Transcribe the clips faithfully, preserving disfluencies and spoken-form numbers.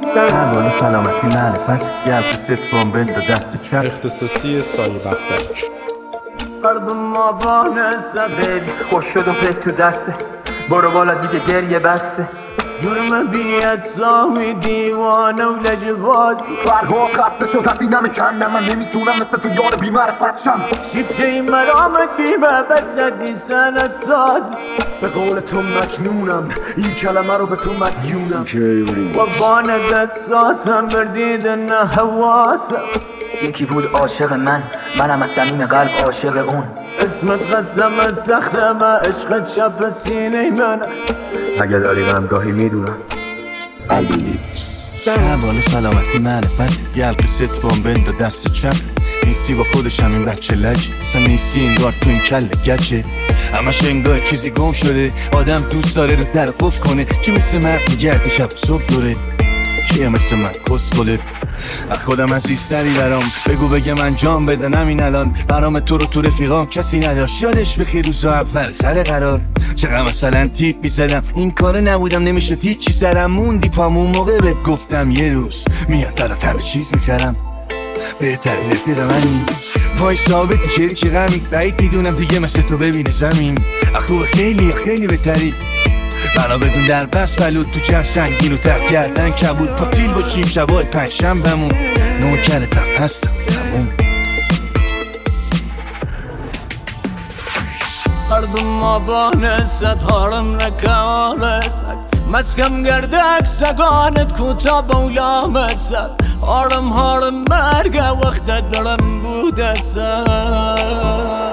احوال سلامتی معرفت گلق ستوان بند و دست چپ اختصاصی سایه بختک قلب ما بانه زبیل خوش شد و پک تو دسته برو بالا دیگه گریه بسته جرم بیت سامی دیوانه و لجباز فرها خسته شد از اینم کندم من نمیتونم مثل تو یار بیمعرفت شم شیفته این مرامت بیمه بسدی سنت ساز به قول تو مجنونم این کلمه رو به تو مدیونم و بانه دستاسم بردید نه حواسم یکی بود عاشق من منم از صمیم قلب عاشق اون اسمت قسم از سختم عشق چپ سینه من اگه داری غمگاهی میدونم احوال سلامتی معرفت گلق ستوان بند و دست چپ نیستی با خودشم این بچه لج اصلا نیستی انگار تو این کل گچه همش انگار چیزی گم شده آدم دوست داره رو در قفل کنه که مثل مرد میگرد شب صبح دوره کیه مثل من کس بوله از خودم عزیزتری برام بگو بگم انجام بدنم این الان برام تو رو تو رفیقام کسی نداشت یادش بخیر روزا اول سر قرار چقدر مثلا تیپ میزدم این کاره نبودم نمیشد هیچی سرم موندی پامون موقع بهت گفتم یه روز میاد طرف همه چیز میکردم بهترین رفیق منی پای ثابت شری که غمی بعید میدونم دیگه مثل تو ببینه زمین اخوه خیلی خیلی بهتری بنا بدون در بس بلود تو جمع سنگین و تف کردن کبود پاتیل باشیم شبای پنج شنبه‌مون نوکرتم هستم تموم قلبم آبانه ست هارم نکارسد مسکم گردک سگانت کوتا بولا مسد هارم هارم مرگ وقتت دارم بوده سد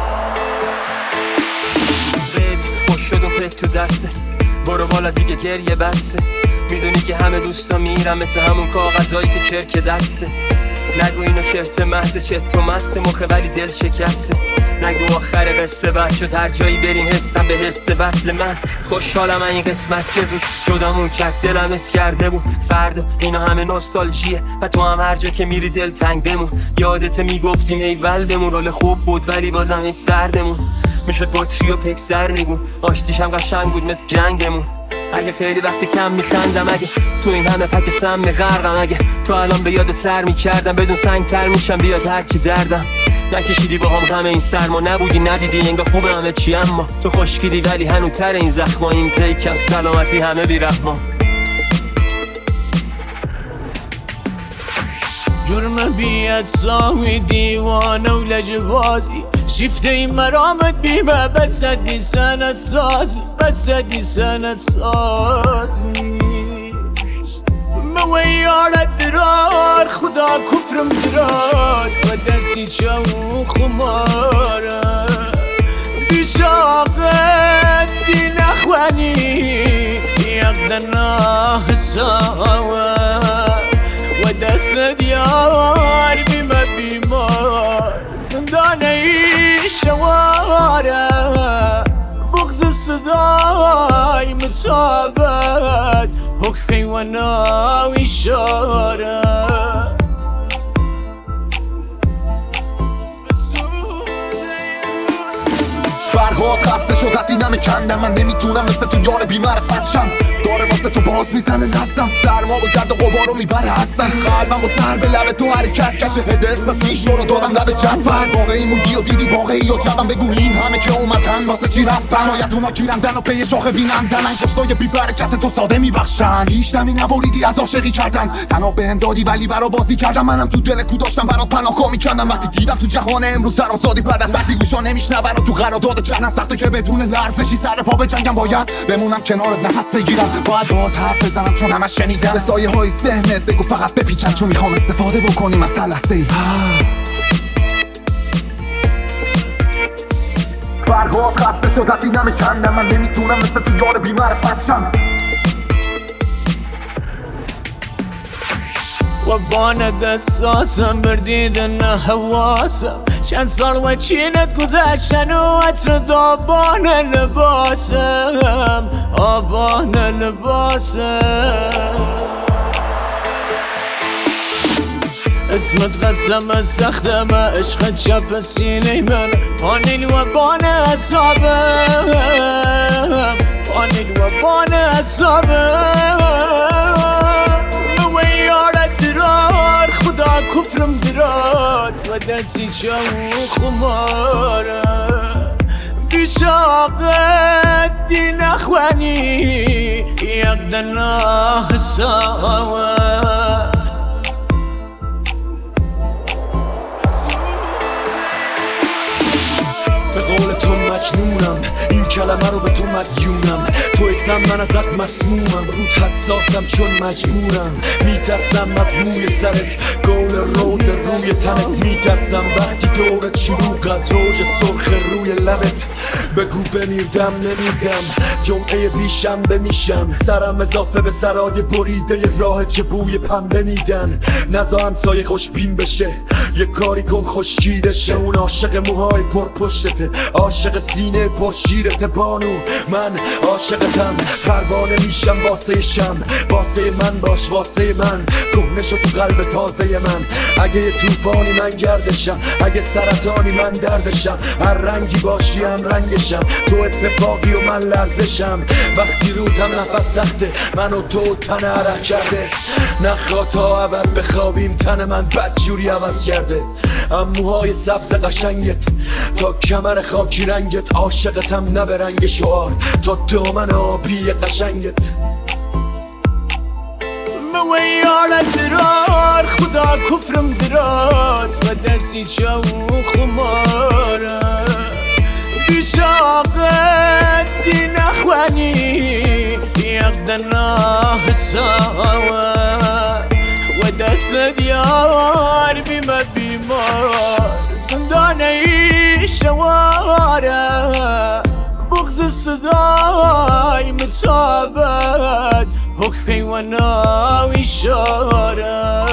خوش شد و پک تو دسته برو بالا دیگه گریه بسته میدونی که همه دوستا میرم مثل همون کاغذایی که چرک دسته نگو اینو چهت محضه چهت تو مسته مخه ولی دل شکسته نگو آخر قصه بد شد هر جایی بریم حسم به حس وصل من خوشحالم این قسمت که زود شدم اون کت دلم اس کرده بود فردا اینا همه نوستالژیه و تو هم هر جا که میری دل تنگ بمون یادت میگفتیم ایول بمون رول خوب بود ولی بازم این سردمون میشد بطری و پکسر نگون آشتیشم قشنگ بود مثل جنگمون اگه خیلی وقتی کم میخندم اگه تو این همه پک سم غرقم اگه تو الان به یاد سر میکردم بدون سنگ تر میشم بیاد هرچی دردم نکشیدی با هم غم این سرما نبودی ندیدی انگار خوبه همه چی اما تو خشکیدی ولی هنوتر این زخما این پیکم سلامتی همه بیرحما جرم بیت سامی دیوانه و لجبازی شیفته این مرامت بیمه بسدی سنت سازی بسدی سنت سازی موی یارت زرار خدا کفرم زرار و دستی چو خماره بیشاقت دی نخوانی یقدنا حساوه و دست دیار بیمه بیمار زندانه ای شواره بغض صدای متابت حقی و ناو اشاره فرها خسته شد از اینم کندم من نمیتونم مثل تو یار بیمعرفت شم داره واسه تو باز میزنه نفسم سرما و گرد و غبار رو میبره هستن قلبم و سر به لب تو حرکت کرد به هده اسم پیش رو دادم لب جدول واقعی موندی و دیدی واقعی و جبم بگو این همه که اومدن واسه چی رفتن شاید اونا گیرندن و پی شاخه بینندن این کشتای بی برکت تو ساده میبخشن هیچ نمی نبریدی از عاشقی کردم تنها بهم دادی ولی برا بازی کردم منم تو دل کو داشتم برات پناهگاه میکردم وقتی دیدم تو جهان امروز سر آزادی بعد از وقتی گوشا نمیشنون و تو قرارداد چنن سخته که بدون لرزشی سر پا به جنگم باید بمونم کنارت نفس بگیرم باید باهات حرف بزنم چون همش شنیدم به سایه های ذهنت بگو فقط بپیچن چون میخوام استفاده بکنیم از هر لحظه ای فرها خسته شد از اینم کندم من نمیتونم مثل تو یار بیمعرفت شم و بانه دستاسم بردید نه حواسم چند سال و چینت گذشتن و عطر دابان لباسم آبان لباسم اسمت قسم سختم عشق چپ سینه من پانیل و بان اصابم پانیل و بان اصابم و دستی چو خماره في شاقت دي نخواني يقدرنا سوا به قول تو مجنونم، این کلمه رو به تو مدیونم. تو اسم من ازت مسمومم، روت حساسم چون مجبورم. میترسم از موی سرت، گول روز روی تنت. میترسم وقتی دورت شروع از روج سرخ روی لبت. بگو بمیردم نمیردم، جمعه بیشم بمیشم. سرم اضافه به سرای بریده راهت که بوی پنبه میدن. نزا همسایه خوشبین بشه، یه کاری کن خوشگیرشه. اون عاشق موهای پر پشتته، عاشق سینه پر شیرته بانو. من عاشقتم، پروانه میشم واسه شم. واسه من باش واسه من، کهنه شو تو قلب تازه من. اگه یه توفانی من گردشم، اگه سرطانی من دردشم. هر رنگی باشی هم رنگشم، تو اتفاقی و من لرزشم. وقتی روتم نفس سخته، من و تو تن عرق کرده. نخوا تا ابد بخوابیم، تن من بدجوری عوض کرده. اموهای سبز قشنگت تا کمر خاکی رنگت. عاشقتم نه به رنگ شعار، تا دامن آبی قشنگت. مویارت درار خدا کفرم درار و دستی چو خماره بیشاقت دی نخوانی یقدرنا سوا و دست دیار بیمه بیمار زندانه شواره بغض صدای متابت حکمی و ناوی شاره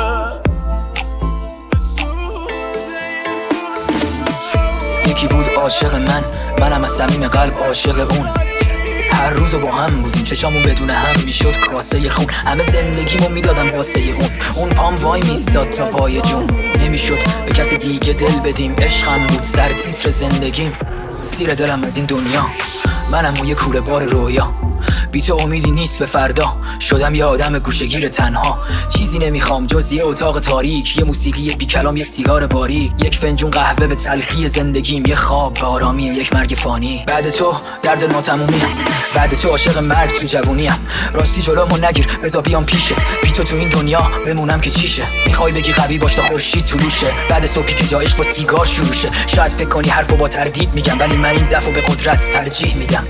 یکی بود عاشق من، منم از صمیم قلب عاشق اون. هر روز با هم بودیم، چشامون بدون هم میشد کاسه خون. همه زندگیمو میدادم واسه اون. اون پام وای میستاد تا پای جون. نمیشد به کسی دیگه دل بدیم. عشقم بود سر تیتر زندگیم. سیر دلم از این دنیا، منم و یه کوره بار رویا. بی تو امیدی نیست به فردا، شدم یه آدم گوشه‌گیر تنها. چیزی نمیخوام جز یه اتاق تاریک، یه موسیقی بی کلام، یه سیگار باریک، یک فنجون قهوه به تلخی زندگیم، یه خواب به آرامی یک مرگ فانی. بعد تو درد ناتمومیم، بعد تو عاشق مرگ تو جوونیم. راستی جلومو نگیر بذار بیام پیشت، بی تو تو این دنیا بمونم که چیشه. میخوای بگی قوی باش تا خورشید طلوعشه، بعد صبحی که جا عشق با سیگار شروع شه. شاید فکر کنی حرفو با تردید میگم، ولی من این ضعفو به قدرت ترجیح میدم.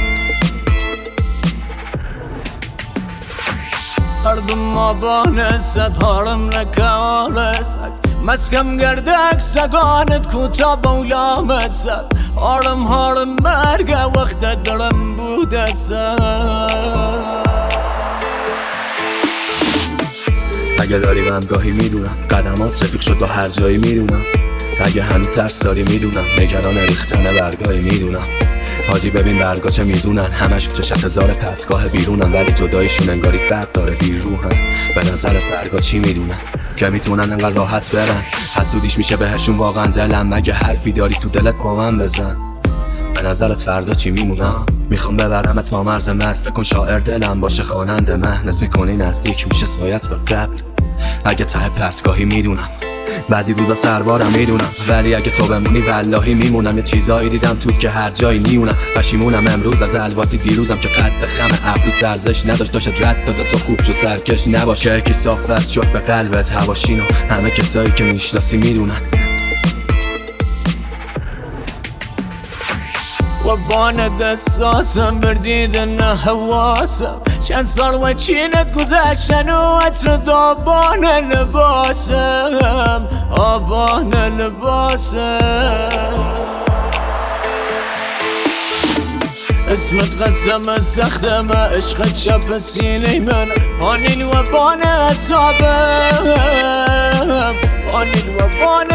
قردم آبانست هارم نکارست مسکم گردک سگانت کوتا بولا مسد. هارم هارم مرگ وقت درم بوده سد. اگه داری غمگاهی میدونم، قدمات رفیق شد با هر جایی میدونم. اگه هنوز ترس داری میدونم، نگران ریختن برگاهی میدونم. حاجی ببین برگا چه میزونن، همش چشت هزار پرتگاه بیرونن، ولی جدایشون انگاری فرق داره بیروحن. به نظرت برگا چی میدونن که میتونن انقدر راحت برن؟ حسودیش میشه بهشون واقعا دلم. مگه حرفی داری تو دلت با من بزن. به نظرت فردا چی میمونم؟ میخوام ببرم تا مرز مرگ. فکر کن شاعر دلم باشه خواننده مهن. اسم میکنی نزدیک میشه سایت به قبل. اگه ته پرتگاهی میدونم، بعضی روزا سربارم میدونم، ولی اگه تو بمونی والله میمونم. یه چیزایی دیدم توت که هر جایی نیونم. پشیمونم امروز از الواتی دیروزم که قد خم ابرو ارزش نداشت. داشت رد داده تو خوب شو سرکش نباش. که یکی صاف بس شد به قلبت هواشینو، همه کسایی که میشناسی میدونن. و بان دستاسم بردیدن حواسم. چند سال و چینت گذشتن و عطر دابان لباسم. آبان لباسم اسمت قسم سختم، عشق چپ سینه من. پانیل و بان اصابم، پانیل و بان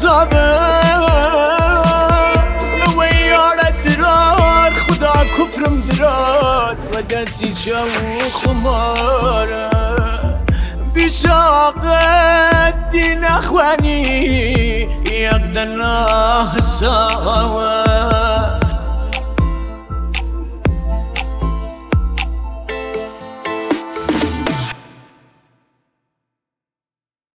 اصابم. مویارت درار خدا کفرم درار و دستی چو خماره بیشاقت دی نخوانی یقدرنا سوا